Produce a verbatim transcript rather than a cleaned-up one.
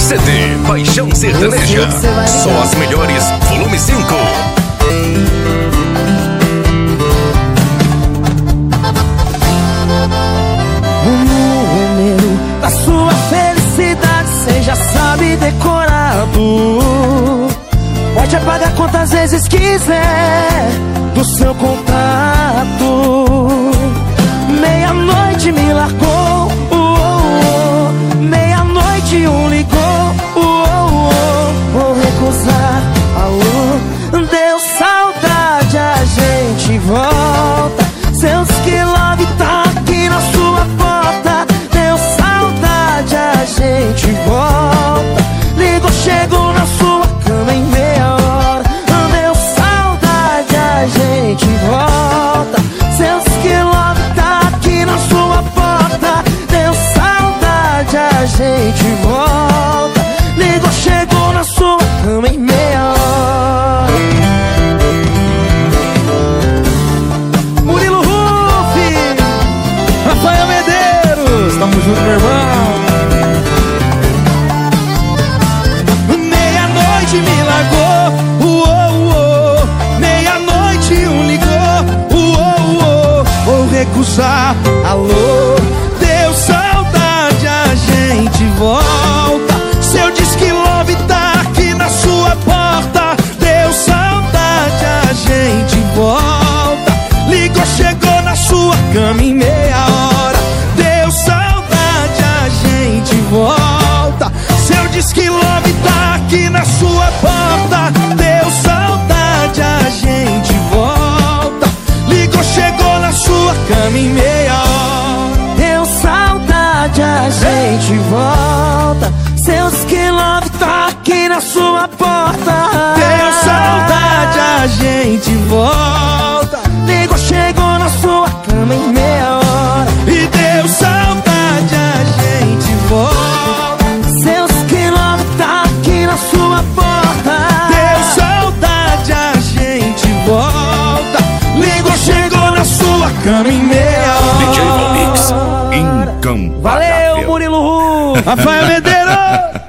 C D Paixão Sertaneja. Só as melhores, volume cinco. O número da sua felicidade cê já sabe decorado. Pode apagar quantas vezes quiser do seu contato. Meia-noite me largou, uh, uh, uh. Meia-noite um ligou, uh, uh, uh. Vou recusar, alô. Deu saudade, a gente volta. Seus que love tá aqui na sua porta. Deu saudade, a gente volta. Ligou, chegou na sua cama em meia hora. Deu saudade, a gente volta. Seus que love tá aqui na sua porta. Deu saudade, a gente volta. Ligou, chegou na sua cama em meia hora. Murilo Rufi, Rafael Medeiros, tamo junto, meu irmão. Meia-noite me largou, uou, uou. Meia-noite um ligou, uou, uou. Vou recusar, alô. Deu saudade, a gente volta. Seu disque love tá aqui na sua porta. Deu saudade, a gente volta. Ligou, chegou na sua cama em meia hora. Deu saudade, a gente volta. Seu disque love tá aqui na sua porta. Deu saudade, a gente volta. Ligou, chegou na sua cama em meia hora. Deu saudade, a gente volta. Seus que love tá aqui na sua porta. Deu saudade, a gente volta. Ligou, chegou na sua cama em meia hora. E deu saudade, a gente volta. Seus que love tá aqui na sua porta. Deu saudade, a gente volta. Ligou, chegou na sua cama em meia hora. D J Volmix, incomparável. Valeu, Murilo Ru, Rafael Medeiros.